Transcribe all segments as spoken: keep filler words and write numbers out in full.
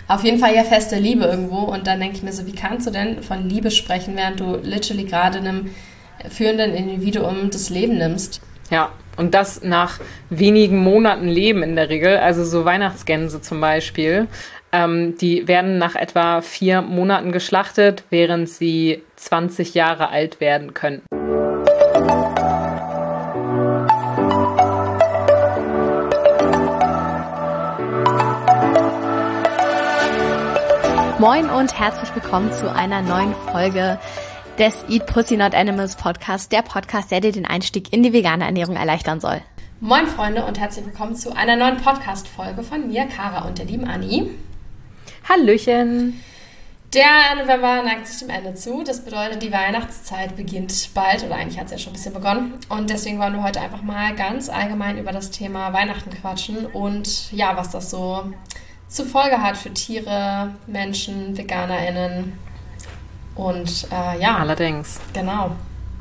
Auf jeden Fall ja feste Liebe irgendwo. Und dann denke ich mir so, wie kannst du denn von Liebe sprechen, während du literally gerade einem führenden Individuum das Leben nimmst? Ja, und das nach wenigen Monaten Leben in der Regel. Also so Weihnachtsgänse zum Beispiel. Ähm, die werden nach etwa vier Monaten geschlachtet, während sie zwanzig Jahre alt werden können. Moin und herzlich willkommen zu einer neuen Folge des Eat Pussy Not Animals Podcast, der Podcast, der dir den Einstieg in die vegane Ernährung erleichtern soll. Moin Freunde und herzlich willkommen zu einer neuen Podcast-Folge von mir, Kara und der lieben Anni. Hallöchen! Der November neigt sich dem Ende zu. Das bedeutet, die Weihnachtszeit beginnt bald, oder eigentlich hat es ja schon ein bisschen begonnen. Und deswegen wollen wir heute einfach mal ganz allgemein über das Thema Weihnachten quatschen und ja, was das so zur Folge hat für Tiere, Menschen, VeganerInnen und äh, ja. Allerdings. Genau.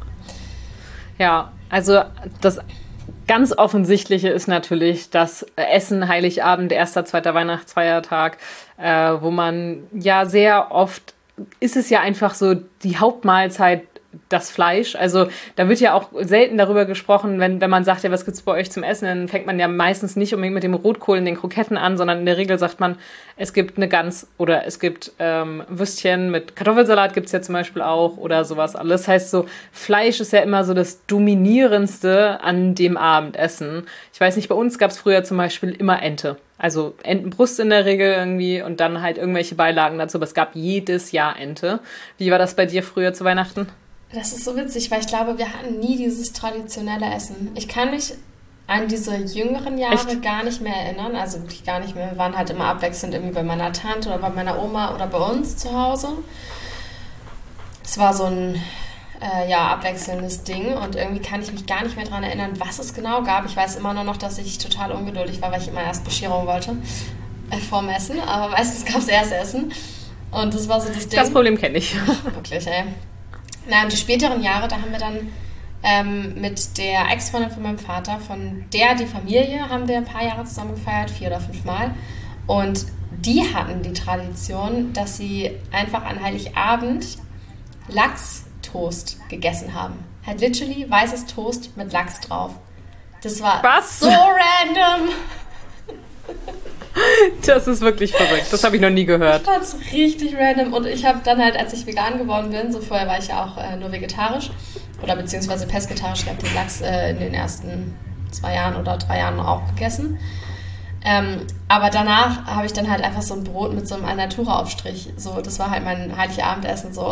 Ja, also das ganz Offensichtliche ist natürlich das Essen, Heiligabend, erster, zweiter Weihnachtsfeiertag, äh, wo man ja sehr oft, ist es ja einfach so die Hauptmahlzeit, das Fleisch. Also da wird ja auch selten darüber gesprochen, wenn, wenn man sagt, ja, was gibt's bei euch zum Essen, dann fängt man ja meistens nicht unbedingt mit dem Rotkohl und den Kroketten an, sondern in der Regel sagt man, es gibt eine Gans oder es gibt ähm, Würstchen mit Kartoffelsalat gibt's ja zum Beispiel auch oder sowas alles. Das heißt so, Fleisch ist ja immer so das Dominierendste an dem Abendessen. Ich weiß nicht, bei uns gab's früher zum Beispiel immer Ente. Also Entenbrust in der Regel irgendwie und dann halt irgendwelche Beilagen dazu, aber es gab jedes Jahr Ente. Wie war das bei dir früher zu Weihnachten? Das ist so witzig, weil ich glaube, wir hatten nie dieses traditionelle Essen. Ich kann mich an diese jüngeren Jahre Echt? gar nicht mehr erinnern, also wirklich gar nicht mehr. Wir waren halt immer abwechselnd irgendwie bei meiner Tante oder bei meiner Oma oder bei uns zu Hause. Es war so ein äh, ja, abwechselndes Ding und irgendwie kann ich mich gar nicht mehr daran erinnern, was es genau gab. Ich weiß immer nur noch, dass ich total ungeduldig war, weil ich immer erst Bescherung wollte äh, vorm Essen, aber meistens gab es erst Essen und das war so das Ding. Das Problem kenne ich. Wirklich, ey. Na, und die späteren Jahre, da haben wir dann ähm, mit der Ex-Freundin von meinem Vater, von der die Familie, haben wir ein paar Jahre zusammen gefeiert, vier oder fünf Mal. Und die hatten die Tradition, dass sie einfach an Heiligabend Lachstoast gegessen haben. Halt literally weißes Toast mit Lachs drauf. Das war Was? so random. Das ist wirklich verrückt. Das habe ich noch nie gehört. Ich fand's richtig random. Und ich habe dann halt, als ich vegan geworden bin, so vorher war ich ja auch äh, nur vegetarisch oder beziehungsweise pesketarisch. Ich habe den Lachs äh, in den ersten zwei Jahren oder drei Jahren auch gegessen. Ähm, aber danach habe ich dann halt einfach so ein Brot mit so einem Alnatura-Aufstrich. So, das war halt mein Heiligabendessen so.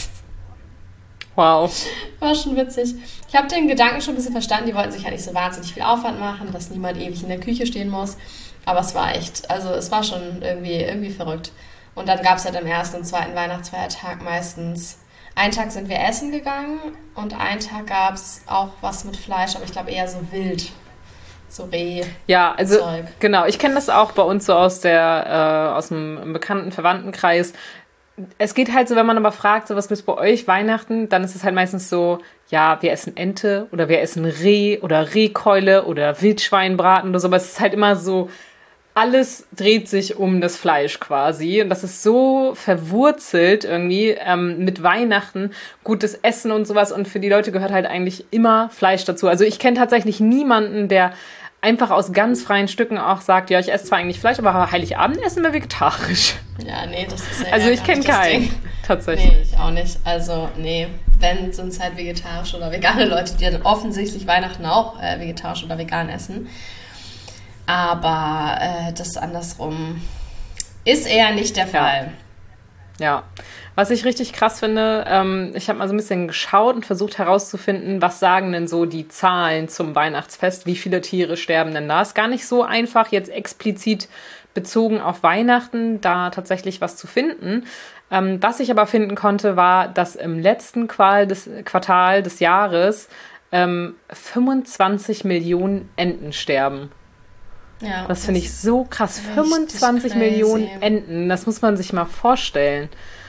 Wow. War schon witzig. Ich habe den Gedanken schon ein bisschen verstanden. Die wollten sich ja nicht so wahnsinnig viel Aufwand machen, dass niemand ewig in der Küche stehen muss. Aber es war echt, also es war schon irgendwie, irgendwie verrückt. Und dann gab es halt am ersten und zweiten Weihnachtsfeiertag meistens, einen Tag sind wir essen gegangen und einen Tag gab es auch was mit Fleisch, aber ich glaube eher so wild, so Reh. Ja, also Zeug. Genau, ich kenne das auch bei uns so aus der, äh, aus dem bekannten Verwandtenkreis. Es geht halt so, wenn man aber fragt, so was gibt's bei euch Weihnachten, dann ist es halt meistens so, ja, wir essen Ente oder wir essen Reh oder Rehkeule oder Wildschweinbraten oder so, aber es ist halt immer so, alles dreht sich um das Fleisch quasi und das ist so verwurzelt irgendwie ähm, mit Weihnachten, gutes Essen und sowas und für die Leute gehört halt eigentlich immer Fleisch dazu. Also ich kenne tatsächlich niemanden, der einfach aus ganz freien Stücken auch sagt, ja, ich esse zwar eigentlich Fleisch, aber Heiligabend essen wir vegetarisch. Ja, nee, das ist ja Also ich kenne keinen, Ding. tatsächlich. Nee, ich auch nicht. Also, nee, wenn, sind es halt vegetarische oder vegane Leute, die dann offensichtlich Weihnachten auch äh, vegetarisch oder vegan essen. Aber äh, das andersrum ist eher nicht der Fall. Ja, was ich richtig krass finde, ähm, ich habe mal so ein bisschen geschaut und versucht herauszufinden, was sagen denn so die Zahlen zum Weihnachtsfest, wie viele Tiere sterben denn da? Ist gar nicht so einfach, jetzt explizit bezogen auf Weihnachten da tatsächlich was zu finden. Ähm, was ich aber finden konnte, war, dass im letzten Qual des, Quartal des Jahres ähm, fünfundzwanzig Millionen Enten sterben. Ja, das finde ich so krass. fünfundzwanzig crazy. Millionen Enten, das muss man sich mal vorstellen.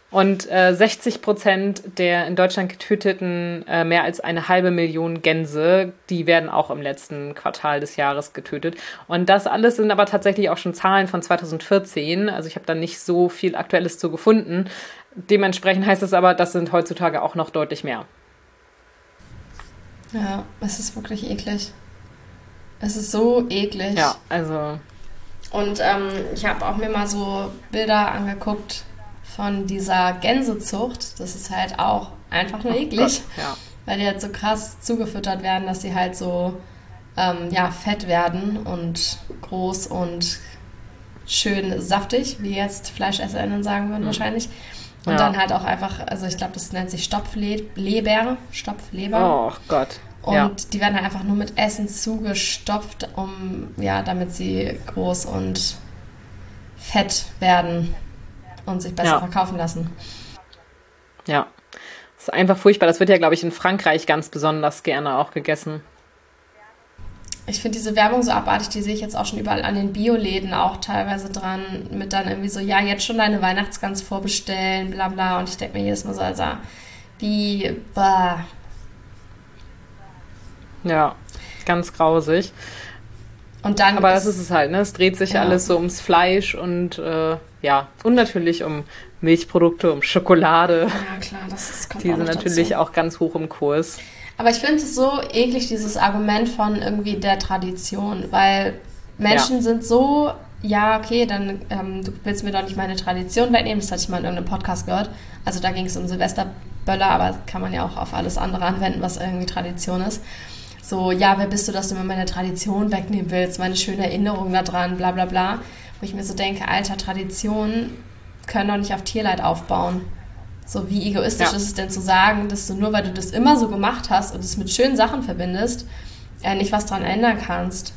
Und äh, sechzig Prozent der in Deutschland getöteten äh, mehr als eine halbe Million Gänse, die werden auch im letzten Quartal des Jahres getötet. Und das alles sind aber tatsächlich auch schon Zahlen von zwanzig vierzehn. Also ich habe da nicht so viel Aktuelles zu gefunden. Dementsprechend heißt es aber, das sind heutzutage auch noch deutlich mehr. Ja, es ist wirklich eklig. Es ist so eklig. Ja, also... Und ähm, ich habe auch mir mal so Bilder angeguckt von dieser Gänsezucht. Das ist halt auch einfach nur eklig, Gott, ja. Weil die halt so krass zugefüttert werden, dass sie halt so ähm, ja, fett werden und groß und schön saftig, wie jetzt FleischesserInnen sagen würden mhm. wahrscheinlich. Und ja. dann halt auch einfach, also ich glaube, das nennt sich Stopfleber, Stopfleber. Oh Gott. Und ja. die werden halt einfach nur mit Essen zugestopft, um, ja, damit sie groß und fett werden und sich besser ja. verkaufen lassen. Ja, das ist einfach furchtbar. Das wird ja, glaube ich, in Frankreich ganz besonders gerne auch gegessen. Ich finde diese Werbung so abartig, die sehe ich jetzt auch schon überall an den Bioläden auch teilweise dran, mit dann irgendwie so, ja, jetzt schon deine Weihnachtsgans vorbestellen, bla bla. Und ich denke mir jedes Mal so, also, wie, bah. Ja, ganz grausig. Und dann Aber das ist es halt, ne? Es dreht sich ja. alles so ums Fleisch und äh, ja, und natürlich um Milchprodukte, um Schokolade. Ja, klar, das ist kommt Die sind natürlich dazu. Auch ganz hoch im Kurs. Aber ich finde es so eklig, dieses Argument von irgendwie der Tradition, weil Menschen ja. sind so, ja, okay, dann ähm, du willst mir doch nicht meine Tradition wegnehmen, das hatte ich mal in irgendeinem Podcast gehört. Also da ging es um Silvesterböller, aber kann man ja auch auf alles andere anwenden, was irgendwie Tradition ist. So, ja, wer bist du, dass du mir meine Tradition wegnehmen willst, meine schöne Erinnerung daran, bla bla bla. Wo ich mir so denke, Alter, Traditionen können doch nicht auf Tierleid aufbauen. So, wie egoistisch ja. ist es denn zu sagen, dass du nur, weil du das immer so gemacht hast und es mit schönen Sachen verbindest, äh, nicht was dran ändern kannst.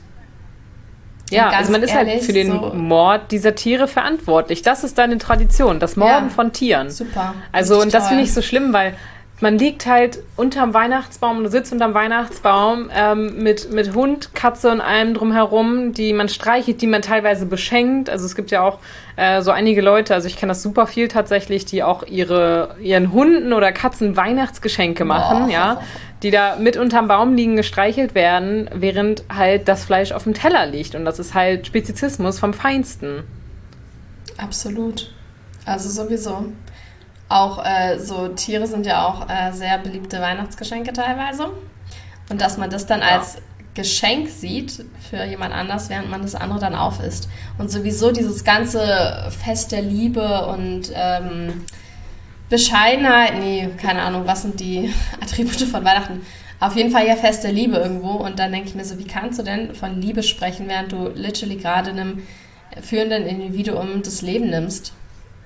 Ja, also man ist ehrlich, halt für den so Mord dieser Tiere verantwortlich. Das ist deine Tradition, das Morden ja, von Tieren. Super. Also, und das finde ich so schlimm, weil man liegt halt unterm Weihnachtsbaum und sitzt unterm Weihnachtsbaum ähm, mit, mit Hund, Katze und allem drumherum, die man streichelt, die man teilweise beschenkt. Also es gibt ja auch äh, so einige Leute, also ich kenne das super viel tatsächlich, die auch ihre ihren Hunden oder Katzen Weihnachtsgeschenke machen, oh. ja, die da mit unterm Baum liegen, gestreichelt werden, während halt das Fleisch auf dem Teller liegt. Und das ist halt Spezizismus vom Feinsten. Absolut. Also sowieso. Auch äh, so Tiere sind ja auch äh, sehr beliebte Weihnachtsgeschenke teilweise. Und dass man das dann ja. als Geschenk sieht für jemand anders, während man das andere dann aufisst. Und sowieso dieses ganze Fest der Liebe und ähm, Bescheidenheit, nee, keine Ahnung, was sind die Attribute von Weihnachten? Auf jeden Fall ja Fest der Liebe irgendwo. Und dann denke ich mir so, wie kannst du denn von Liebe sprechen, während du literally gerade einem führenden Individuum das Leben nimmst?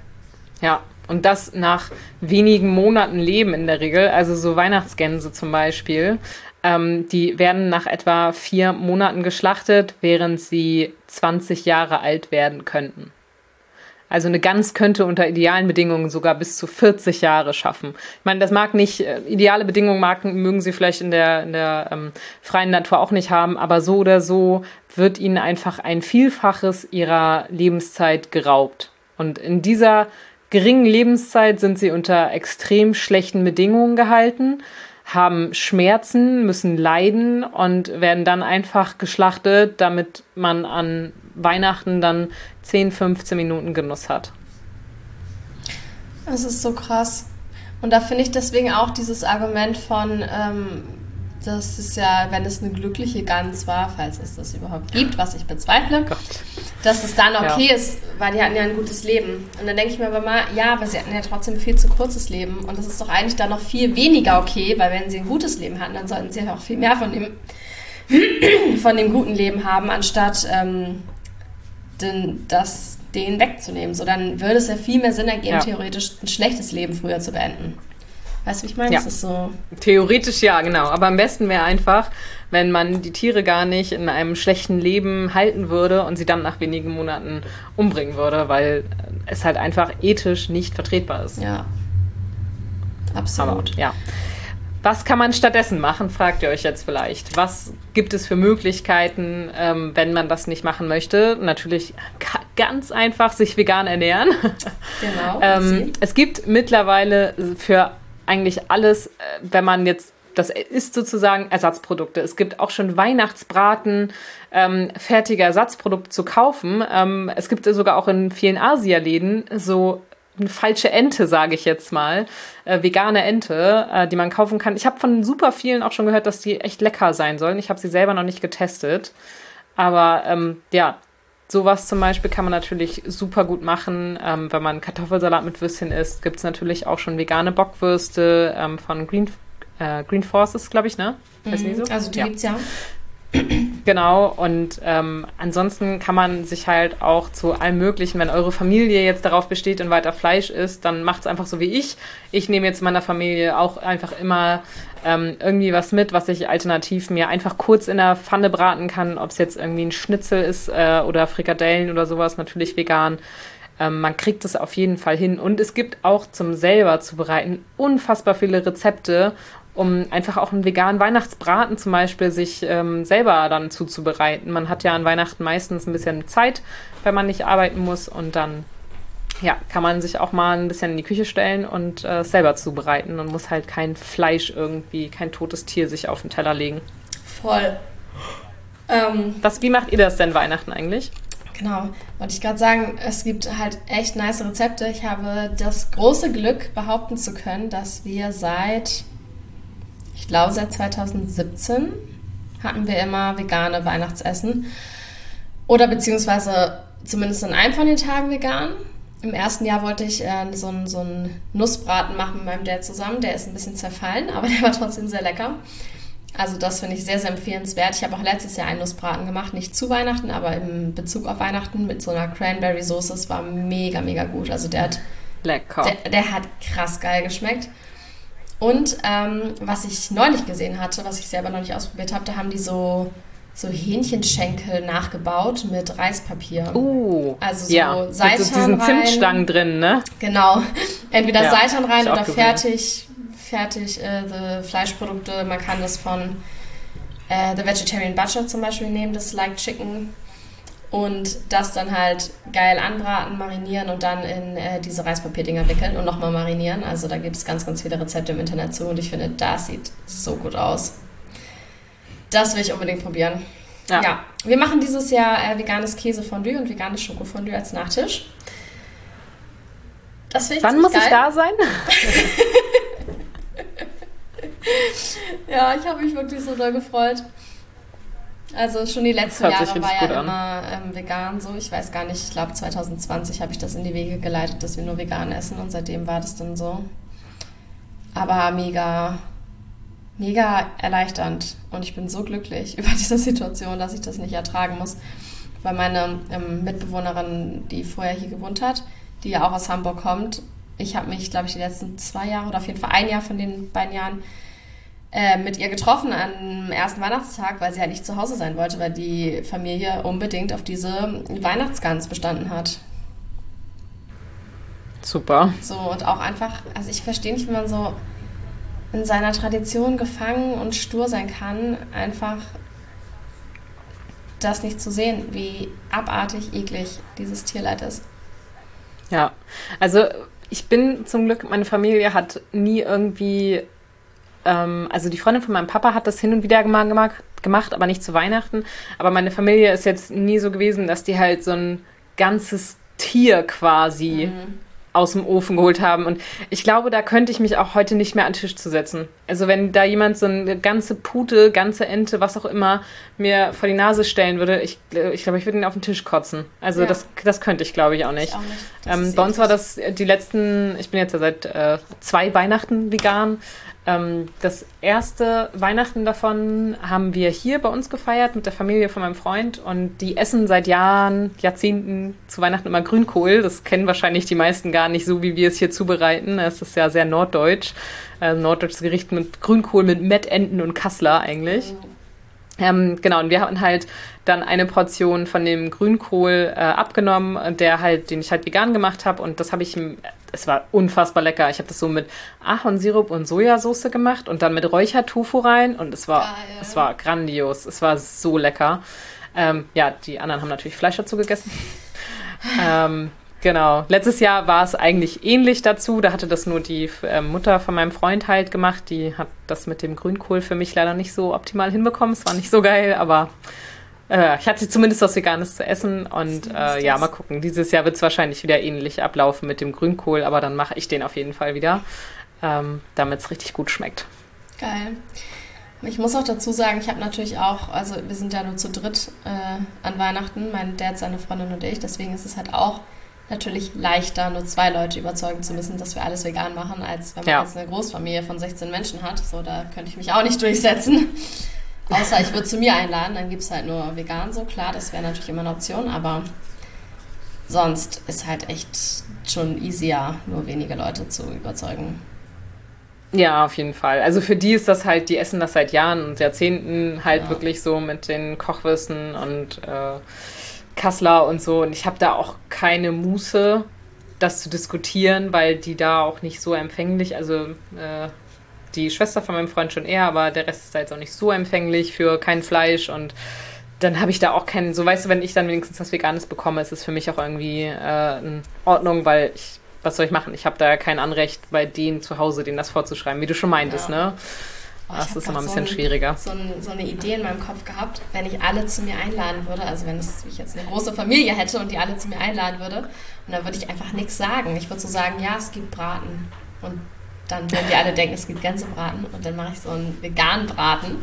Ja. Und das nach wenigen Monaten Leben in der Regel. Also so Weihnachtsgänse zum Beispiel. Ähm, die werden nach etwa vier Monaten geschlachtet, während sie zwanzig Jahre alt werden könnten. Also eine Gans könnte unter idealen Bedingungen sogar bis zu vierzig Jahre schaffen. Ich meine, das mag nicht, äh, ideale Bedingungen mag, mögen sie vielleicht in der, in der ähm, freien Natur auch nicht haben, aber so oder so wird ihnen einfach ein Vielfaches ihrer Lebenszeit geraubt. Und in dieser geringen Lebenszeit sind sie unter extrem schlechten Bedingungen gehalten, haben Schmerzen, müssen leiden und werden dann einfach geschlachtet, damit man an Weihnachten dann zehn, fünfzehn Minuten Genuss hat. Das ist so krass. Und da finde ich deswegen auch dieses Argument von, ähm, das ist ja, wenn es eine glückliche Gans war, falls es das überhaupt gibt, was ich bezweifle, Gott. dass es dann okay ja. ist, weil die hatten ja ein gutes Leben. Und dann denke ich mir aber mal, ja, aber sie hatten ja trotzdem ein viel zu kurzes Leben. Und das ist doch eigentlich dann noch viel weniger okay, weil wenn sie ein gutes Leben hatten, dann sollten sie ja auch viel mehr von dem, von dem guten Leben haben, anstatt ähm, den, das denen wegzunehmen. So, dann würde es ja viel mehr Sinn ergeben, ja. theoretisch ein schlechtes Leben früher zu beenden. Weißt du, wie ich meine? Ja. Das ist so. Theoretisch ja, genau. Aber am besten wäre einfach, wenn man die Tiere gar nicht in einem schlechten Leben halten würde und sie dann nach wenigen Monaten umbringen würde, weil es halt einfach ethisch nicht vertretbar ist. Ja, absolut. Aber, ja. Was kann man stattdessen machen, fragt ihr euch jetzt vielleicht. Was gibt es für Möglichkeiten, ähm, wenn man das nicht machen möchte? Natürlich ganz einfach sich vegan ernähren. Genau. ähm, es gibt mittlerweile für eigentlich alles, wenn man jetzt, das ist sozusagen Ersatzprodukte. Es gibt auch schon Weihnachtsbraten, ähm, fertige Ersatzprodukte zu kaufen. Ähm, es gibt sogar auch in vielen Asialäden so eine falsche Ente, sage ich jetzt mal, äh, vegane Ente, äh, die man kaufen kann. Ich habe von super vielen auch schon gehört, dass die echt lecker sein sollen. Ich habe sie selber noch nicht getestet. Aber ähm, ja, sowas zum Beispiel kann man natürlich super gut machen. Ähm, wenn man Kartoffelsalat mit Würstchen isst, gibt es natürlich auch schon vegane Bockwürste ähm, von Green, äh, Green Forces, glaube ich, ne? Heißt Mhm. die so? Also die ja. gibt's ja. Genau, und ähm, ansonsten kann man sich halt auch zu allem Möglichen, wenn eure Familie jetzt darauf besteht und weiter Fleisch isst, dann macht's einfach so wie ich. Ich nehme jetzt meiner Familie auch einfach immer ähm, irgendwie was mit, was ich alternativ mir einfach kurz in der Pfanne braten kann, ob es jetzt irgendwie ein Schnitzel ist äh, oder Frikadellen oder sowas, natürlich vegan. Ähm, man kriegt es auf jeden Fall hin. Und es gibt auch zum selber zubereiten unfassbar viele Rezepte, um einfach auch einen veganen Weihnachtsbraten zum Beispiel sich ähm, selber dann zuzubereiten. Man hat ja an Weihnachten meistens ein bisschen Zeit, wenn man nicht arbeiten muss, und dann ja, kann man sich auch mal ein bisschen in die Küche stellen und äh, selber zubereiten und muss halt kein Fleisch irgendwie, kein totes Tier sich auf den Teller legen. Voll. Ähm, Was, wie macht ihr das denn Weihnachten eigentlich? Genau, wollte ich gerade sagen, es gibt halt echt nice Rezepte. Ich habe das große Glück, behaupten zu können, dass wir seit, ich glaube seit zwanzig siebzehn, hatten wir immer vegane Weihnachtsessen. Oder beziehungsweise zumindest an einem von den Tagen vegan. Im ersten Jahr wollte ich äh, so einen so einen Nussbraten machen mit meinem Dad zusammen. Der ist ein bisschen zerfallen, aber der war trotzdem sehr lecker. Also das finde ich sehr, sehr empfehlenswert. Ich habe auch letztes Jahr einen Nussbraten gemacht, nicht zu Weihnachten, aber in Bezug auf Weihnachten mit so einer Cranberry-Soße. Es war mega, mega gut. Also der hat, Lecker. Der, der hat krass geil geschmeckt. Und ähm, was ich neulich gesehen hatte, was ich selber noch nicht ausprobiert habe, da haben die so, so Hähnchenschenkel nachgebaut mit Reispapier. Uh, also so ja, Seitan mit so diesen rein. Zimtstangen drin, ne? Genau. Entweder Ja, Seitan rein hab ich oder auch gesehen. fertig, fertig äh, the Fleischprodukte. Man kann das von äh, The Vegetarian Butcher zum Beispiel nehmen, das Like Chicken. Und das dann halt geil anbraten, marinieren und dann in äh, diese Reispapierdinger wickeln und nochmal marinieren. Also da gibt es ganz, ganz viele Rezepte im Internet zu und ich finde, das sieht so gut aus. Das will ich unbedingt probieren. Ja, Ja. wir machen dieses Jahr äh, veganes Käsefondue und veganes Schokofondue als Nachtisch. Das finde ich Wann ziemlich muss ich geil. da sein? Ja, ich habe mich wirklich so doll gefreut. Also schon die letzten Das hört sich Jahre war richtig ja gut immer ähm, vegan so. Ich weiß gar nicht, ich glaube zwanzig zwanzig habe ich das in die Wege geleitet, dass wir nur vegan essen und seitdem war das dann so. Aber mega, mega erleichternd und ich bin so glücklich über diese Situation, dass ich das nicht ertragen muss. Weil meine ähm, Mitbewohnerin, die vorher hier gewohnt hat, die ja auch aus Hamburg kommt, ich habe mich, glaube ich, die letzten zwei Jahre oder auf jeden Fall ein Jahr von den beiden Jahren äh, mit ihr getroffen am ersten Weihnachtstag, weil sie halt nicht zu Hause sein wollte, weil die Familie unbedingt auf diese Weihnachtsgans bestanden hat. Super. So, und auch einfach, also ich verstehe nicht, wie man so in seiner Tradition gefangen und stur sein kann, einfach das nicht zu sehen, wie abartig, eklig dieses Tierleid ist. Ja, also ich bin zum Glück, meine Familie hat nie irgendwie, ähm, also die Freundin von meinem Papa hat das hin und wieder gemacht, gemacht, aber nicht zu Weihnachten. Aber meine Familie ist jetzt nie so gewesen, dass die halt so ein ganzes Tier quasi Mhm. aus dem Ofen geholt haben. Und ich glaube, da könnte ich mich auch heute nicht mehr an den Tisch zu setzen. Also wenn da jemand so eine ganze Pute, ganze Ente, was auch immer, mir vor die Nase stellen würde, ich, ich glaube, ich würde ihn auf den Tisch kotzen. Also Ja. das, das könnte ich, glaube ich, auch nicht. Ich auch nicht. Das Ähm, ist bei uns war eklig. das die letzten, ich bin jetzt ja seit äh, zwei Weihnachten vegan. Ähm, das erste Weihnachten davon haben wir hier bei uns gefeiert mit der Familie von meinem Freund und die essen seit Jahren, Jahrzehnten zu Weihnachten immer Grünkohl. Das kennen wahrscheinlich die meisten gar nicht so, wie wir es hier zubereiten. Es ist ja sehr norddeutsch. Äh, norddeutsches Gericht mit Grünkohl, mit Mettenten und Kassler eigentlich. Ähm, genau, und wir haben halt dann eine Portion von dem Grünkohl äh, abgenommen, der halt, den ich halt vegan gemacht habe. Und das habe ich, es war unfassbar lecker. Ich habe das so mit Ahornsirup und Sojasauce gemacht und dann mit Räuchertofu rein. Und es war, Geil. es war grandios. Es war so lecker. Ähm, ja, die anderen haben natürlich Fleisch dazu gegessen. ähm, genau. Letztes Jahr war es eigentlich ähnlich dazu. Da hatte das nur die äh, Mutter von meinem Freund halt gemacht. Die hat das mit dem Grünkohl für mich leider nicht so optimal hinbekommen. Es war nicht so geil, aber äh, ich hatte zumindest was Veganes zu essen. Und äh, ja, mal gucken. Dieses Jahr wird es wahrscheinlich wieder ähnlich ablaufen mit dem Grünkohl, aber dann mache ich den auf jeden Fall wieder, ähm, damit es richtig gut schmeckt. Geil. Ich muss auch dazu sagen, ich habe natürlich auch, also wir sind ja nur zu dritt äh, an Weihnachten, mein Dad, seine Freundin und ich, deswegen ist es halt auch natürlich leichter, nur zwei Leute überzeugen zu müssen, dass wir alles vegan machen, als wenn man ja. jetzt eine Großfamilie von sechzehn Menschen hat. So, da könnte ich mich auch nicht durchsetzen. Außer ich würde zu mir einladen, dann gibt es halt nur vegan, so klar, das wäre natürlich immer eine Option, aber sonst ist halt echt schon easier, nur wenige Leute zu überzeugen. Ja, auf jeden Fall. Also für die ist das halt, die essen das seit Jahren und Jahrzehnten halt ja. wirklich so mit den Kochwürsten und äh, Kassler und so. Und ich habe da auch keine Muße, das zu diskutieren, weil die da auch nicht so empfänglich, also äh, die Schwester von meinem Freund schon eher, aber der Rest ist da jetzt auch nicht so empfänglich für kein Fleisch und dann habe ich da auch keinen, so weißt du, wenn ich dann wenigstens was Veganes bekomme, ist es für mich auch irgendwie äh, in Ordnung, weil ich was soll ich machen? Ich habe da kein Anrecht, bei denen zu Hause denen das vorzuschreiben, wie du schon meintest, ja. ne? Oh, das ist immer ein so bisschen ein, schwieriger. So, ein, so eine Idee in meinem Kopf gehabt, wenn ich alle zu mir einladen würde, also wenn es, ich jetzt eine große Familie hätte und die alle zu mir einladen würde, und dann würde ich einfach nichts sagen. Ich würde so sagen, ja, es gibt Braten. Und dann würden die alle denken, es gibt Gänsebraten. Und dann mache ich so einen veganen Braten.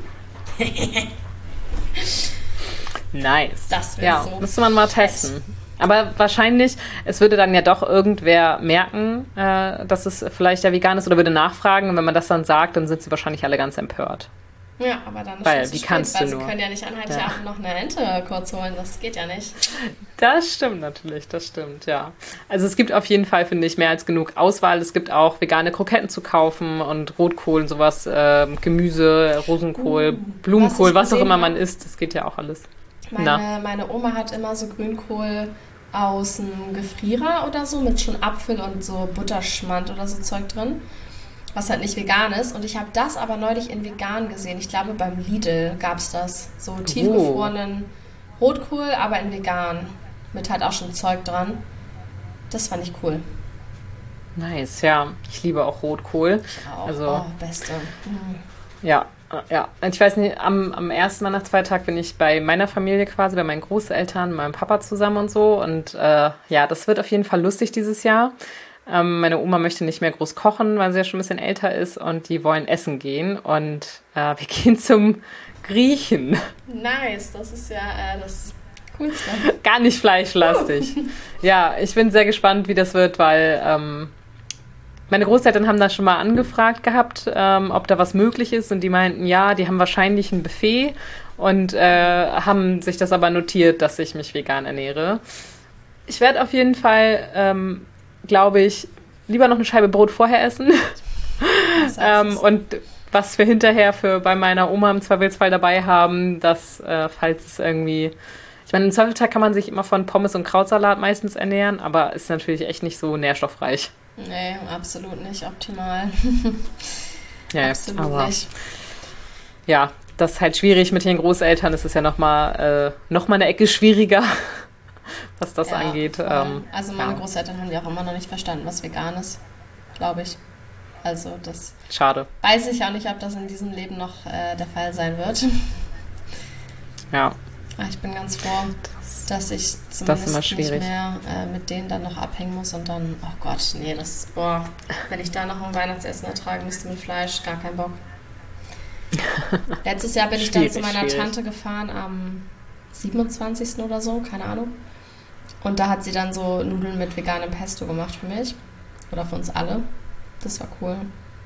Nice. Das wäre ja, so. Müsste man mal testen. Aber wahrscheinlich, es würde dann ja doch irgendwer merken, äh, dass es vielleicht ja vegan ist oder würde nachfragen. Und wenn man das dann sagt, dann sind sie wahrscheinlich alle ganz empört. Ja, aber dann ist weil, es die spät, kannst weil du sie nur. können ja nicht an Heiligabend ja. noch eine Ente kurz holen. Das geht ja nicht. Das stimmt natürlich, das stimmt, ja. Also es gibt auf jeden Fall, finde ich, mehr als genug Auswahl. Es gibt auch vegane Kroketten zu kaufen und Rotkohl und sowas, äh, Gemüse, Rosenkohl, uh, Blumenkohl, was, was auch immer man isst. Das geht ja auch alles. Meine, meine Oma hat immer so Grünkohl aus dem Gefrierer oder so mit schon Apfel und so Butterschmand oder so Zeug drin, was halt nicht vegan ist. Und ich habe das aber neulich in vegan gesehen. Ich glaube, beim Lidl gab es das. So tiefgefrorenen oh. Rotkohl, aber in vegan. Mit halt auch schon Zeug dran. Das fand ich cool. Nice, ja. Ich liebe auch Rotkohl. Ich auch. Also, oh, beste. Mhm. Ja, ja. Ich weiß nicht, am, am ersten Weihnachtsfeiertag bin ich bei meiner Familie quasi, bei meinen Großeltern, meinem Papa zusammen und so. Und äh, ja, das wird auf jeden Fall lustig dieses Jahr. Ähm, meine Oma möchte nicht mehr groß kochen, weil sie ja schon ein bisschen älter ist und die wollen essen gehen. Und äh, wir gehen zum Griechen. Nice, das ist ja äh, das Coolste. Gar nicht fleischlastig. Ja, ich bin sehr gespannt, wie das wird, weil ähm, meine Großeltern haben da schon mal angefragt gehabt, ähm, ob da was möglich ist. Und die meinten, ja, die haben wahrscheinlich ein Buffet und äh, haben sich das aber notiert, dass ich mich vegan ernähre. Ich werde auf jeden Fall, ähm, glaube ich, lieber noch eine Scheibe Brot vorher essen. ähm, und was wir hinterher für bei meiner Oma im Zweifelsfall dabei haben, dass, äh, falls es irgendwie... Ich meine, im Zweifelsfall kann man sich immer von Pommes und Krautsalat meistens ernähren, aber ist natürlich echt nicht so nährstoffreich. Nee, absolut nicht optimal. Ja, absolut aber, nicht. Ja, das ist halt schwierig mit den Großeltern. Das ist ja nochmal äh, noch mal eine Ecke schwieriger, was das ja, angeht. Ähm, also meine ja. Großeltern haben ja auch immer noch nicht verstanden, was vegan ist, glaube ich. Also das Schade. Weiß ich auch nicht, ob das in diesem Leben noch äh, der Fall sein wird. Ja. Ich bin ganz froh, dass ich zumindest nicht mehr äh, mit denen dann noch abhängen muss und dann, oh Gott, nee, das, boah, wenn ich da noch ein Weihnachtsessen ertragen müsste mit Fleisch, gar kein Bock. Letztes Jahr bin ich dann zu meiner schwierig. Tante gefahren am siebenundzwanzigsten oder so, keine Ahnung. Und da hat sie dann so Nudeln mit veganem Pesto gemacht für mich. Oder für uns alle. Das war cool.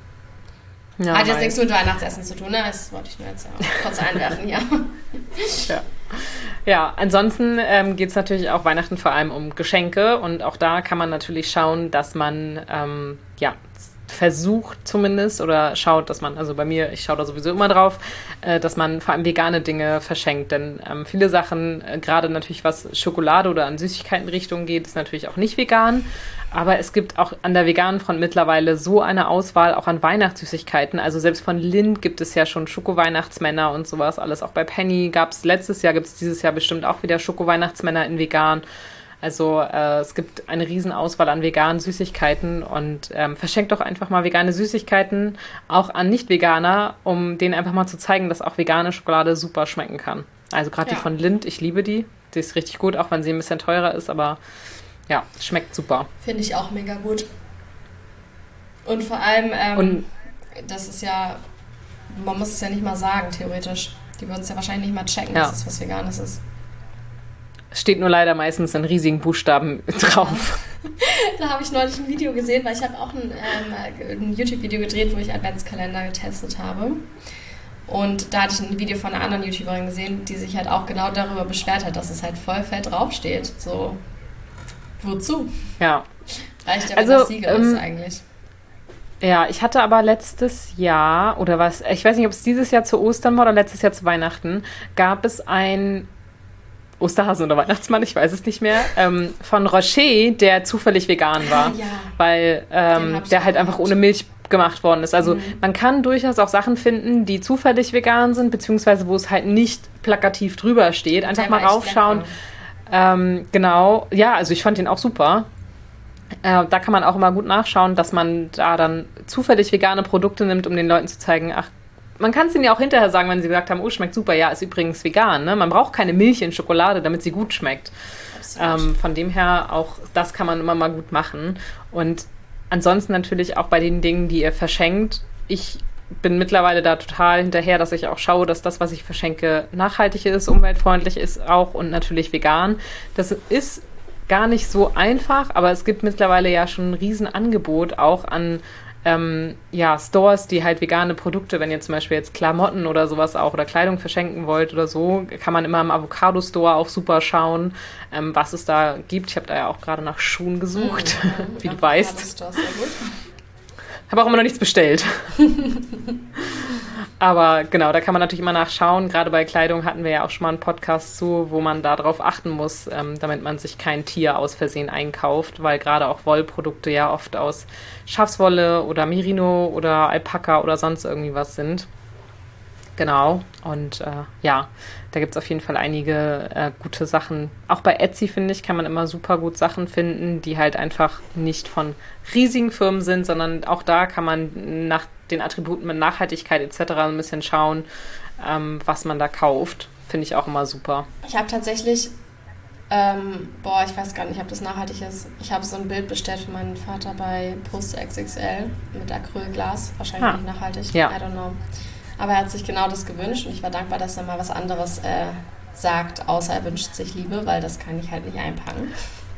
Ja, hat jetzt nichts mit Weihnachtsessen zu tun, ne? Das wollte ich nur jetzt auch kurz einwerfen, ja. Ja. Ja, ansonsten ähm, geht es natürlich auch Weihnachten vor allem um Geschenke und auch da kann man natürlich schauen, dass man ähm, ja versucht zumindest oder schaut, dass man, also bei mir, ich schaue da sowieso immer drauf, äh, dass man vor allem vegane Dinge verschenkt, denn ähm, viele Sachen, äh, gerade natürlich was Schokolade oder an Süßigkeitenrichtungen geht, ist natürlich auch nicht vegan, aber es gibt auch an der veganen Front mittlerweile so eine Auswahl auch an Weihnachtssüßigkeiten, also selbst von Lindt gibt es ja schon Schoko-Weihnachtsmänner und sowas alles, auch bei Penny gab es letztes Jahr, gibt es dieses Jahr bestimmt auch wieder Schoko-Weihnachtsmänner in vegan. Also äh, es gibt eine Riesenauswahl an veganen Süßigkeiten und ähm, verschenkt doch einfach mal vegane Süßigkeiten auch an Nicht-Veganer, um denen einfach mal zu zeigen, dass auch vegane Schokolade super schmecken kann. Also gerade Ja. die von Lindt, ich liebe die. Die ist richtig gut, auch wenn sie ein bisschen teurer ist, aber ja, schmeckt super. Finde ich auch mega gut. Und vor allem, ähm, Und das ist ja, man muss es ja nicht mal sagen, theoretisch. Die würden es ja wahrscheinlich nicht mal checken, Ja. dass es was Veganes ist. steht nur leider meistens in riesigen Buchstaben drauf. Da habe ich neulich ein Video gesehen, weil ich habe auch ein, ähm, ein YouTube-Video gedreht, wo ich Adventskalender getestet habe. Und da hatte ich ein Video von einer anderen YouTuberin gesehen, die sich halt auch genau darüber beschwert hat, dass es halt voll fett draufsteht. So, wozu? Ja. Reicht ja, wenn Also, das Siegel ähm, ist eigentlich. Ja, ich hatte aber letztes Jahr, oder was, ich weiß nicht, ob es dieses Jahr zu Ostern war oder letztes Jahr zu Weihnachten, gab es ein Osterhasen oder Weihnachtsmann, ich weiß es nicht mehr, ähm, von Rocher, der zufällig vegan war, Ja. weil ähm, hab ich der auch halt einfach gehabt. ohne Milch gemacht worden ist. Also Mhm. man kann durchaus auch Sachen finden, die zufällig vegan sind, beziehungsweise wo es halt nicht plakativ drüber steht. Einfach Der mal war echt raufschauen. lecker. Ähm, genau, ja, also ich fand den auch super. Äh, da kann man auch immer gut nachschauen, dass man da dann zufällig vegane Produkte nimmt, um den Leuten zu zeigen, ach, man kann es ihnen ja auch hinterher sagen, wenn sie gesagt haben, oh, schmeckt super, ja, ist übrigens vegan. Ne? Man braucht keine Milch in Schokolade, damit sie gut schmeckt. Absolut. Ähm, von dem her, auch das kann man immer mal gut machen. Und ansonsten natürlich auch bei den Dingen, die ihr verschenkt. Ich bin mittlerweile da total hinterher, dass ich auch schaue, dass das, was ich verschenke, nachhaltig ist, umweltfreundlich ist auch und natürlich vegan. Das ist gar nicht so einfach, aber es gibt mittlerweile ja schon ein Riesenangebot auch an ähm, ja, Stores, die halt vegane Produkte, wenn ihr zum Beispiel jetzt Klamotten oder sowas auch oder Kleidung verschenken wollt oder so, kann man immer im Avocado-Store auch super schauen, ähm, was es da gibt. Ich habe da ja auch gerade nach Schuhen gesucht, Mhm. wie du Ja, weißt. das ist doch sehr gut. Habe auch immer noch nichts bestellt. Aber genau, da kann man natürlich immer nachschauen. Gerade bei Kleidung hatten wir ja auch schon mal einen Podcast zu, wo man darauf achten muss, ähm, damit man sich kein Tier aus Versehen einkauft, weil gerade auch Wollprodukte ja oft aus Schafswolle oder Merino oder Alpaka oder sonst irgendwie was sind. Genau. Und äh, ja, da gibt es auf jeden Fall einige äh, gute Sachen. Auch bei Etsy, finde ich, kann man immer super gut Sachen finden, die halt einfach nicht von riesigen Firmen sind, sondern auch da kann man nach den Attributen mit Nachhaltigkeit et cetera ein bisschen schauen, ähm, was man da kauft. Finde ich auch immer super. Ich habe tatsächlich, ähm, boah, ich weiß gar nicht, ob das nachhaltig ist. Ich habe so ein Bild bestellt für meinen Vater bei Post X X L mit Acrylglas. Wahrscheinlich Ah. nicht nachhaltig. Ja. I don't know. Aber er hat sich genau das gewünscht und ich war dankbar, dass er mal was anderes äh, sagt, außer er wünscht sich Liebe, weil das kann ich halt nicht einpacken.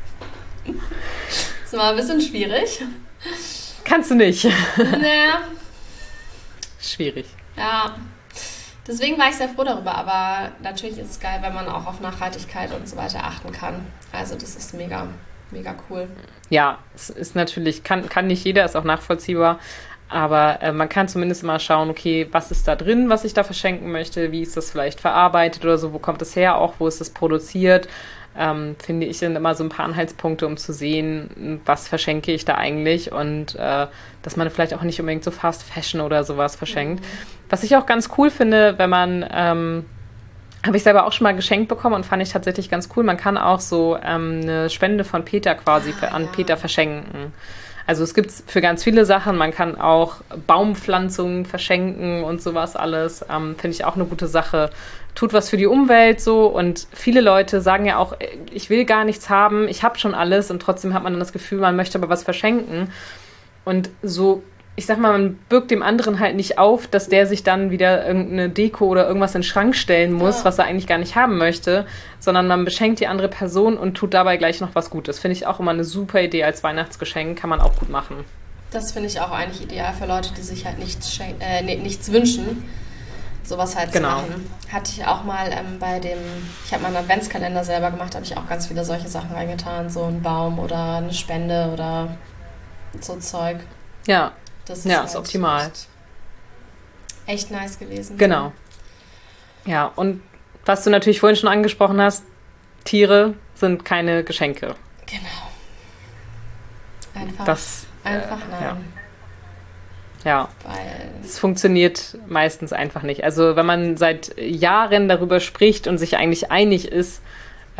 Ist mal ein bisschen schwierig. Kannst du nicht. Naja, Schwierig. ja. Deswegen war ich sehr froh darüber, aber natürlich ist es geil, wenn man auch auf Nachhaltigkeit und so weiter achten kann. Also das ist mega, mega cool. Ja, es ist natürlich, kann, kann nicht jeder, ist auch nachvollziehbar. Aber äh, man kann zumindest mal schauen, okay, was ist da drin, was ich da verschenken möchte, wie ist das vielleicht verarbeitet oder so, wo kommt es her auch, wo ist das produziert, ähm, finde ich, sind immer so ein paar Anhaltspunkte, um zu sehen, was verschenke ich da eigentlich und äh, dass man vielleicht auch nicht unbedingt so Fast Fashion oder sowas verschenkt. Mhm. Was ich auch ganz cool finde, wenn man, ähm, habe ich selber auch schon mal geschenkt bekommen und fand ich tatsächlich ganz cool, man kann auch so ähm, eine Spende von Peter quasi ah, an ja. Peter verschenken. Also es gibt für ganz viele Sachen, man kann auch Baumpflanzungen verschenken und sowas alles, ähm, finde ich auch eine gute Sache. Tut was für die Umwelt so und viele Leute sagen ja auch, ich will gar nichts haben, ich habe schon alles und trotzdem hat man dann das Gefühl, man möchte aber was verschenken und so, ich sag mal, man birgt dem anderen halt nicht auf, dass der sich dann wieder irgendeine Deko oder irgendwas in den Schrank stellen muss, ja. was er eigentlich gar nicht haben möchte, sondern man beschenkt die andere Person und tut dabei gleich noch was Gutes. Finde ich auch immer eine super Idee als Weihnachtsgeschenk, kann man auch gut machen. Das finde ich auch eigentlich ideal für Leute, die sich halt nichts, schenk- äh, nee, nichts wünschen, sowas halt Genau. zu machen. Hatte ich auch mal ähm, bei dem, ich habe meinen Adventskalender selber gemacht, habe ich auch ganz viele solche Sachen reingetan, so ein Baum oder eine Spende oder so Zeug. Ja. Das ist, ja, halt ist optimal. Echt, echt nice gewesen. Genau. Ja, und was du natürlich vorhin schon angesprochen hast, Tiere sind keine Geschenke. Genau. Einfach, das, einfach äh, nein. Ja. ja. Weil es funktioniert meistens einfach nicht. Also wenn man seit Jahren darüber spricht und sich eigentlich einig ist,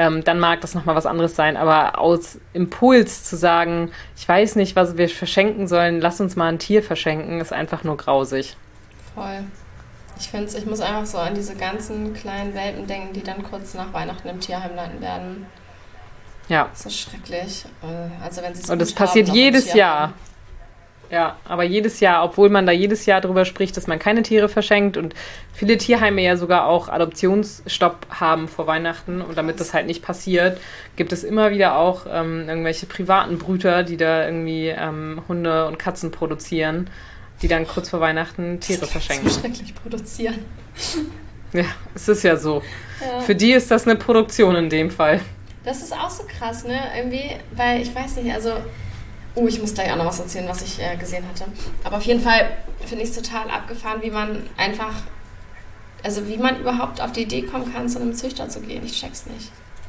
ähm, dann mag das nochmal was anderes sein. Aber aus Impuls zu sagen, ich weiß nicht, was wir verschenken sollen, lass uns mal ein Tier verschenken, ist einfach nur grausig. Voll. Ich finde, ich muss einfach so an diese ganzen kleinen Welpen denken, die dann kurz nach Weihnachten im Tierheim landen werden. Ja. Das ist schrecklich. Also wenn sie es Und das passiert jedes Jahr. Ja, aber jedes Jahr, obwohl man da jedes Jahr drüber spricht, dass man keine Tiere verschenkt und viele Tierheime ja sogar auch Adoptionsstopp haben vor Weihnachten und damit das halt nicht passiert, gibt es immer wieder auch ähm, irgendwelche privaten Brüter, die da irgendwie ähm, Hunde und Katzen produzieren, die dann kurz vor Weihnachten Tiere verschenken. So schrecklich produzieren. Ja, es ist ja so. Ja. Für die ist das eine Produktion in dem Fall. Das ist auch so krass, ne? Irgendwie, weil ich weiß nicht, also oh, ich muss gleich auch noch was erzählen, was ich äh, gesehen hatte. Aber auf jeden Fall finde ich es total abgefahren, wie man einfach, also wie man überhaupt auf die Idee kommen kann, zu einem Züchter zu gehen. Ich check's nicht.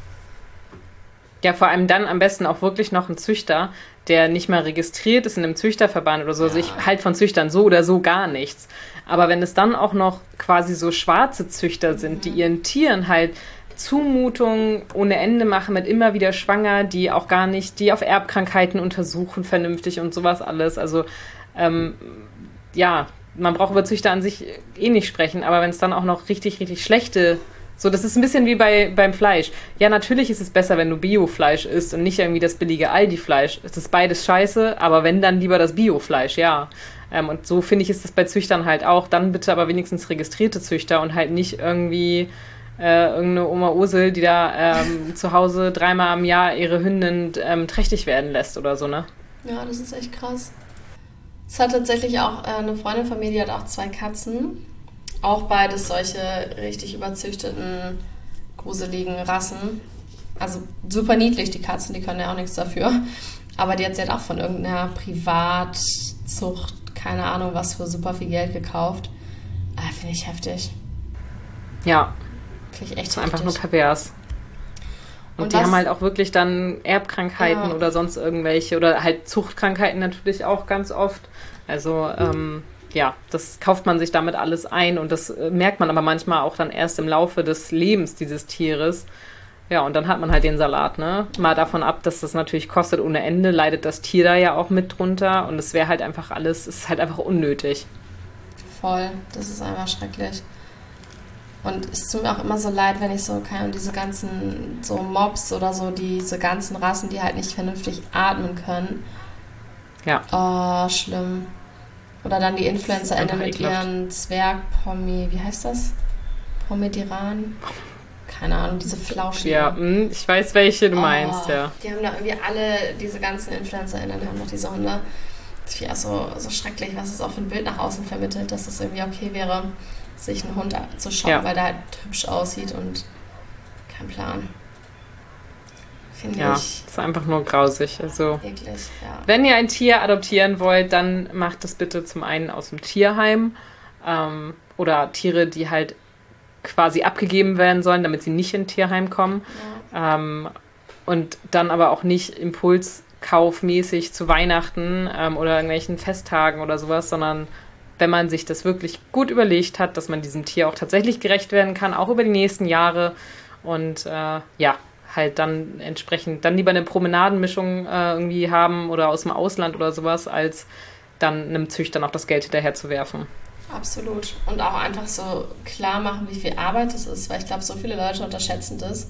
Ja, vor allem dann am besten auch wirklich noch ein Züchter, der nicht mal registriert ist in einem Züchterverband oder so. Also ich halte von Züchtern so oder so gar nichts. Aber wenn es dann auch noch quasi so schwarze Züchter sind, mhm. die ihren Tieren halt Zumutungen ohne Ende machen, mit immer wieder schwanger, die auch gar nicht, die auf Erbkrankheiten untersuchen vernünftig und sowas alles. Also ähm, ja, man braucht über Züchter an sich eh nicht sprechen, aber wenn es dann auch noch richtig, richtig schlechte, so das ist ein bisschen wie bei beim Fleisch. Ja, natürlich ist es besser, wenn du Biofleisch isst und nicht irgendwie das billige Aldi-Fleisch. Es ist beides scheiße, aber wenn, dann lieber das Biofleisch, ja. Ähm, und so finde ich, ist es bei Züchtern halt auch. Dann bitte aber wenigstens registrierte Züchter und halt nicht irgendwie Äh, irgendeine Oma Ursel, die da ähm, zu Hause dreimal im Jahr ihre Hündin ähm, trächtig werden lässt oder so, ne? Ja, das ist echt krass. Es hat tatsächlich auch äh, eine Freundin von mir, die hat auch zwei Katzen. Auch beides solche richtig überzüchteten, gruseligen Rassen. Also super niedlich, die Katzen, die können ja auch nichts dafür. Aber die hat sie halt auch von irgendeiner Privatzucht, keine Ahnung was, für super viel Geld gekauft. Ah, finde ich heftig. Ja. Finde ich echt das ist einfach heftig. nur pervers. Und, und die was, haben halt auch wirklich dann Erbkrankheiten ja. oder sonst irgendwelche oder halt Zuchtkrankheiten natürlich auch ganz oft. Also ähm, ja, das kauft man sich damit alles ein und das äh, merkt man aber manchmal auch dann erst im Laufe des Lebens dieses Tieres. Ja, und dann hat man halt den Salat, ne? Mal davon ab, dass das natürlich kostet ohne Ende, leidet das Tier da ja auch mit drunter und es wäre halt einfach alles, es ist halt einfach unnötig. Voll, das ist einfach schrecklich. Und es tut mir auch immer so leid, wenn ich so kann, diese ganzen so Mobs oder so, diese ganzen Rassen, die halt nicht vernünftig atmen können. Ja. Oh, schlimm. Oder dann die InfluencerInnen mit ekelhaft. Ihren Zwergpommi, wie heißt das? Pomediran? Keine Ahnung, diese Flauschen. Ja, ich weiß, welche du oh, meinst, ja. Die haben da irgendwie alle, diese ganzen InfluencerInnen haben noch diese Hunde. Das finde ich auch so, so schrecklich, was es auch für ein Bild nach außen vermittelt, dass es irgendwie okay wäre, sich einen Hund zu shoppen, ja. weil der halt hübsch aussieht und kein Plan. Finde ja, ich. ist einfach nur grausig. Also, eklig, ja. Wenn ihr ein Tier adoptieren wollt, dann macht das bitte zum einen aus dem Tierheim ähm, oder Tiere, die halt quasi abgegeben werden sollen, damit sie nicht in ein Tierheim kommen. Ja. Ähm, und dann aber auch nicht impulskaufmäßig zu Weihnachten ähm, oder irgendwelchen Festtagen oder sowas, sondern wenn man sich das wirklich gut überlegt hat, dass man diesem Tier auch tatsächlich gerecht werden kann, auch über die nächsten Jahre und äh, ja, halt dann entsprechend dann lieber eine Promenadenmischung äh, irgendwie haben oder aus dem Ausland oder sowas, als dann einem Züchter noch das Geld hinterher zu werfen. Absolut. Und auch einfach so klar machen, wie viel Arbeit es ist, weil ich glaube, so viele Leute unterschätzen das.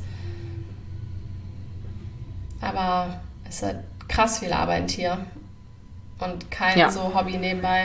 Aber es ist halt krass viel Arbeit, ein Tier. Und kein ja. so Hobby nebenbei.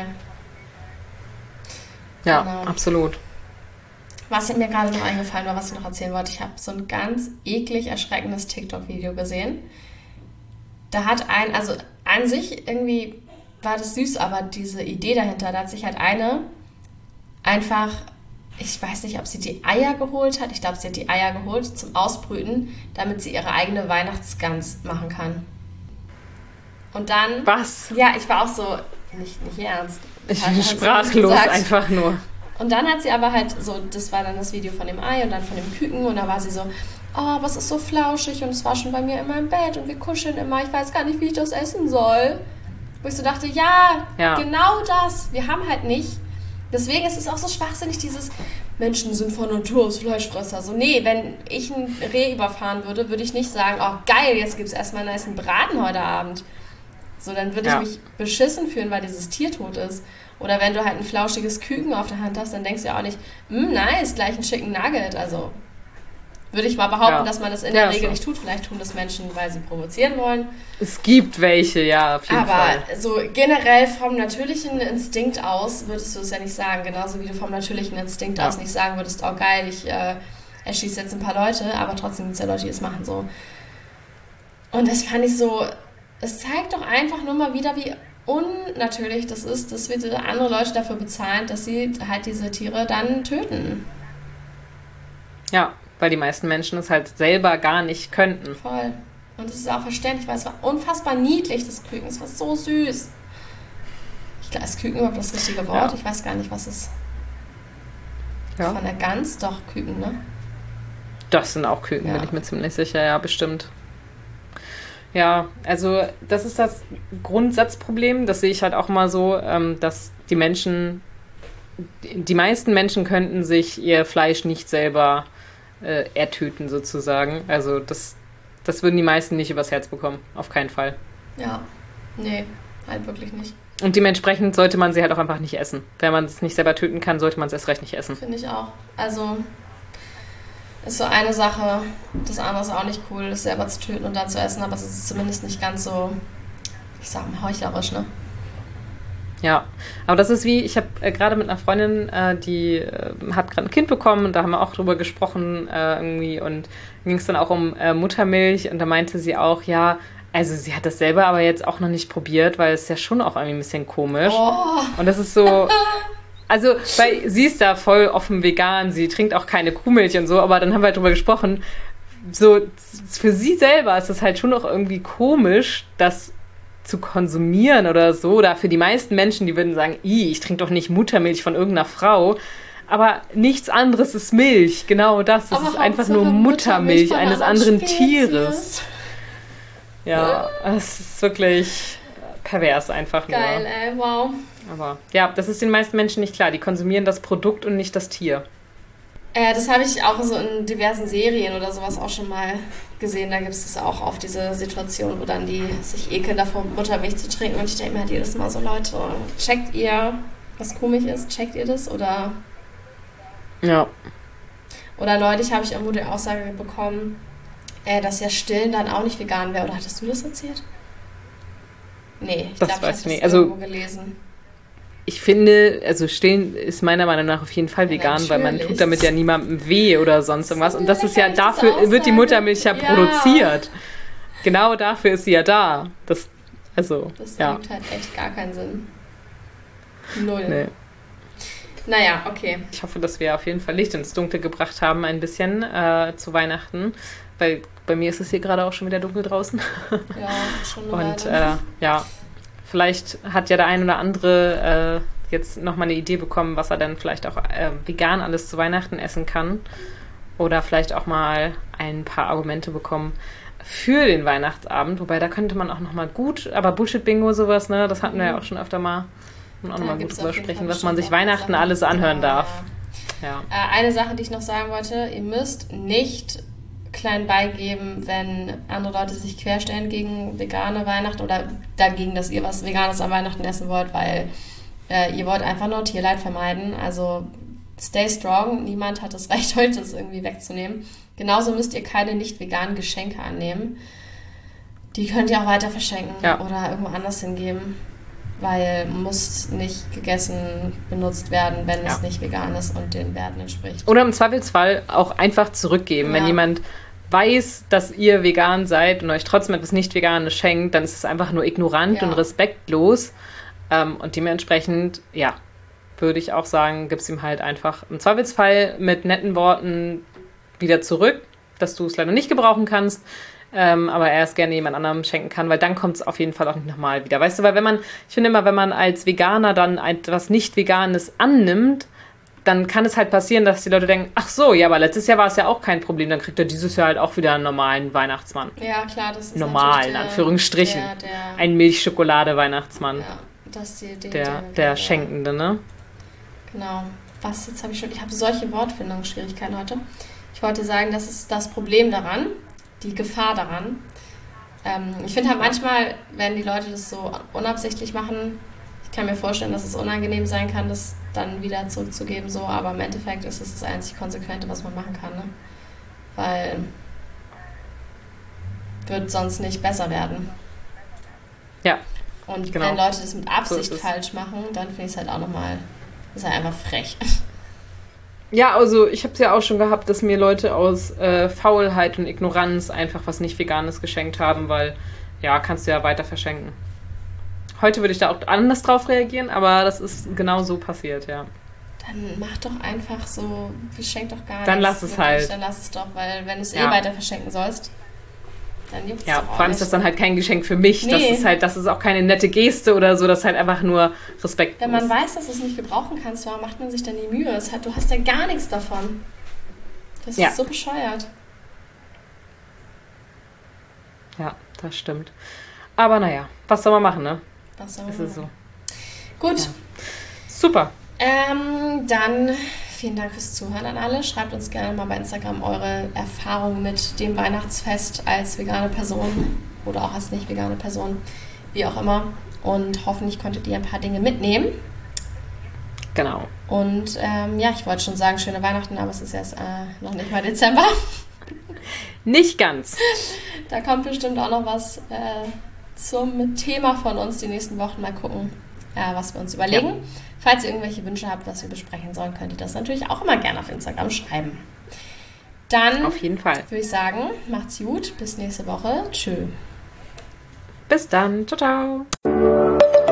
Ja, genau. Absolut. Was mir gerade noch eingefallen war, was ich noch erzählen wollte, ich habe so ein ganz eklig erschreckendes TikTok-Video gesehen. Da hat ein, also an sich irgendwie war das süß, aber diese Idee dahinter, da hat sich halt eine einfach, ich weiß nicht, ob sie die Eier geholt hat, ich glaube, sie hat die Eier geholt zum Ausbrüten, damit sie ihre eigene Weihnachtsgans machen kann. Und dann... Was? Ja, ich war auch so, nicht, nicht ernst. Ich bin sprachlos, einfach nur. Und dann hat sie aber halt so, das war dann das Video von dem Ei und dann von dem Küken und da war sie so, oh, aber es ist so flauschig und es war schon bei mir immer im Bett und wir kuscheln immer, ich weiß gar nicht, wie ich das essen soll. Wo ich so dachte, ja, ja, genau das, wir haben halt nicht. Deswegen ist es auch so schwachsinnig, dieses Menschen sind von Natur aus Fleischfresser. So, nee, wenn ich ein Reh überfahren würde, würde ich nicht sagen, oh geil, jetzt gibt es erstmal einen nicen Braten heute Abend. So, dann würde ja. ich mich beschissen fühlen, weil dieses Tier tot ist. Oder wenn du halt ein flauschiges Küken auf der Hand hast, dann denkst du ja auch nicht, nice, gleich einen schicken Nugget. Also würde ich mal behaupten, ja. dass man das in der ja, Regel so. nicht tut. Vielleicht tun das Menschen, weil sie provozieren wollen. Es gibt welche, ja, auf jeden Aber Fall. Aber so generell vom natürlichen Instinkt aus würdest du es ja nicht sagen. Genauso wie du vom natürlichen Instinkt ja. aus nicht sagen würdest, oh geil, ich äh, erschieße jetzt ein paar Leute. Aber trotzdem gibt es ja Leute, die es machen so. Und das fand ich so, es zeigt doch einfach nur mal wieder, wie unnatürlich das ist, dass wir andere Leute dafür bezahlen, dass sie halt diese Tiere dann töten. Ja, weil die meisten Menschen es halt selber gar nicht könnten. Voll. Und es ist auch verständlich, weil es war unfassbar niedlich, das Küken. Es war so süß. Ich glaube, ist Küken überhaupt das richtige Wort? Ja. Ich weiß gar nicht, was es ja. Von der Gans, doch, Küken, ne? Das sind auch Küken, ja. bin ich mir ziemlich sicher, ja, bestimmt. Ja, also das ist das Grundsatzproblem, das sehe ich halt auch mal so, dass die Menschen, die meisten Menschen könnten sich ihr Fleisch nicht selber äh, ertöten sozusagen. Also das, das würden die meisten nicht übers Herz bekommen, auf keinen Fall. Ja, nee, halt wirklich nicht. Und dementsprechend sollte man sie halt auch einfach nicht essen. Wenn man es nicht selber töten kann, sollte man es erst recht nicht essen. Finde ich auch. Also ist so eine Sache, das andere ist auch nicht cool, das selber zu töten und dann zu essen, aber es ist zumindest nicht ganz so, ich sag mal, heuchlerisch, ne? Ja, aber das ist wie, ich habe äh, gerade mit einer Freundin, äh, die äh, hat gerade ein Kind bekommen und da haben wir auch drüber gesprochen äh, irgendwie und ging es dann auch um äh, Muttermilch und da meinte sie auch, ja, also sie hat das selber aber jetzt auch noch nicht probiert, weil es ja schon auch irgendwie ein bisschen komisch. Oh. Und das ist so... Also, weil sie ist da voll offen vegan, sie trinkt auch keine Kuhmilch und so, aber dann haben wir halt drüber gesprochen, so für sie selber ist es halt schon noch irgendwie komisch, das zu konsumieren oder so, oder für die meisten Menschen, die würden sagen, ich trinke doch nicht Muttermilch von irgendeiner Frau, aber nichts anderes ist Milch, genau das, es ist einfach nur Muttermilch, Muttermilch eines anderen Spezies. Tieres. Ja, es ist wirklich pervers einfach nur. Geil, ey, wow. Aber ja, das ist den meisten Menschen nicht klar. Die konsumieren das Produkt und nicht das Tier. Äh, das habe ich auch so in diversen Serien oder sowas auch schon mal gesehen. Da gibt es das auch auf diese Situation, wo dann die sich ekeln davor, Muttermilch zu trinken. Und ich denke mir halt jedes Mal so, Leute, checkt ihr, was komisch ist? Checkt ihr das? Oder ja. Oder neulich habe ich irgendwo die Aussage bekommen, äh, dass ja Stillen dann auch nicht vegan wäre. Oder hattest du das erzählt? Nee, ich glaube, ich habe das irgendwo also, gelesen. Ich finde, also Stillen ist meiner Meinung nach auf jeden Fall ja, vegan, natürlich. Weil man tut damit ja niemandem weh oder sonst irgendwas. Und das ist ja, dafür wird die Muttermilch ja, ja produziert. Genau dafür ist sie ja da. Das, also, das ja. ergibt halt echt gar keinen Sinn. Null. Nee. Naja, okay. Ich hoffe, dass wir auf jeden Fall Licht ins Dunkle gebracht haben, ein bisschen äh, zu Weihnachten. Weil bei mir ist es hier gerade auch schon wieder dunkel draußen. Ja, schon eine Und äh, ja, vielleicht hat ja der ein oder andere äh, jetzt nochmal eine Idee bekommen, was er dann vielleicht auch äh, vegan alles zu Weihnachten essen kann. Oder vielleicht auch mal ein paar Argumente bekommen für den Weihnachtsabend. Wobei, da könnte man auch nochmal gut, aber Bullshit-Bingo sowas, ne, das hatten wir ja auch schon öfter mal. Und auch nochmal gut drüber sprechen, was man sich Weihnachten Sachen alles anhören darf. Ja. Ja. Äh, eine Sache, die ich noch sagen wollte, ihr müsst nicht klein beigeben, wenn andere Leute sich querstellen gegen vegane Weihnachten oder dagegen, dass ihr was Veganes an Weihnachten essen wollt, weil äh, ihr wollt einfach nur Tierleid vermeiden. Also stay strong, niemand hat das Recht, heute das irgendwie wegzunehmen. Genauso müsst ihr keine nicht veganen Geschenke annehmen. Die könnt ihr auch weiter verschenken ja. oder irgendwo anders hingeben, weil muss nicht gegessen, benutzt werden, wenn ja. es nicht vegan ist und den Werten entspricht. Oder im Zweifelsfall auch einfach zurückgeben. Ja. Wenn jemand weiß, dass ihr vegan seid und euch trotzdem etwas Nicht-Veganes schenkt, dann ist es einfach nur ignorant ja. und respektlos. Ähm, und dementsprechend, ja, würde ich auch sagen, gib's ihm halt einfach im Zweifelsfall mit netten Worten wieder zurück, dass du es leider nicht gebrauchen kannst, ähm, aber er es gerne jemand anderem schenken kann, weil dann kommt es auf jeden Fall auch nicht nochmal wieder. Weißt du, weil wenn man, ich finde immer, wenn man als Veganer dann etwas Nicht-Veganes annimmt, dann kann es halt passieren, dass die Leute denken, ach so, ja, aber letztes Jahr war es ja auch kein Problem, dann kriegt er dieses Jahr halt auch wieder einen normalen Weihnachtsmann. Ja, klar, das ist normal, in Anführungsstrichen. Der, der, ein Milchschokolade-Weihnachtsmann. Ja, das ist die Idee. Der, der, der Schenkende, ne? Genau. was, jetzt habe ich schon, ich habe solche Wortfindungsschwierigkeiten heute. Ich wollte sagen, das ist das Problem daran, die Gefahr daran. Ähm, ich finde halt manchmal, wenn die Leute das so unabsichtlich machen, ich kann mir vorstellen, dass es unangenehm sein kann, das dann wieder zurückzugeben, so, aber im Endeffekt ist es das einzig Konsequente, was man machen kann, ne? Weil wird sonst nicht besser werden. Ja. Und genau. wenn Leute das mit Absicht so falsch machen, dann finde ich es halt auch nochmal, ist halt einfach frech. Ja, also ich habe es ja auch schon gehabt, dass mir Leute aus äh, Faulheit und Ignoranz einfach was nicht Veganes geschenkt haben, weil, ja, kannst du ja weiter verschenken. Heute würde ich da auch anders drauf reagieren, aber das ist genau so passiert, ja. Dann mach doch einfach so, verschenk doch gar nichts. Dann lass es wirklich, halt. Dann lass es doch, weil wenn du es Ja. eh weiter verschenken sollst, dann juckt es Ja, doch auch vor allem nicht. ist das dann halt kein Geschenk für mich. Nee. Das ist halt, das ist auch keine nette Geste oder so, das ist halt einfach nur respektlos. Wenn man weiß, dass du es nicht gebrauchen kannst, warum macht man sich dann die Mühe? Es hat, du hast ja gar nichts davon. Das Ja. ist so bescheuert. Ja, das stimmt. Aber naja, was soll man machen, ne? Was soll Ist man es so. machen? Gut. Ja. Super. Ähm, dann vielen Dank fürs Zuhören an alle. Schreibt uns gerne mal bei Instagram eure Erfahrungen mit dem Weihnachtsfest als vegane Person oder auch als nicht vegane Person, wie auch immer. Und hoffentlich konntet ihr ein paar Dinge mitnehmen. Genau. Und ähm, ja, ich wollte schon sagen, schöne Weihnachten, aber es ist erst äh, noch nicht mal Dezember. Nicht ganz. Da kommt bestimmt auch noch was äh, zum Thema von uns die nächsten Wochen. Mal gucken, äh, was wir uns überlegen. Ja. Falls ihr irgendwelche Wünsche habt, was wir besprechen sollen, könnt ihr das natürlich auch immer gerne auf Instagram schreiben. Dann auf jeden Fall. Würde ich sagen, macht's gut. Bis nächste Woche. Tschö. Bis dann. Ciao, ciao.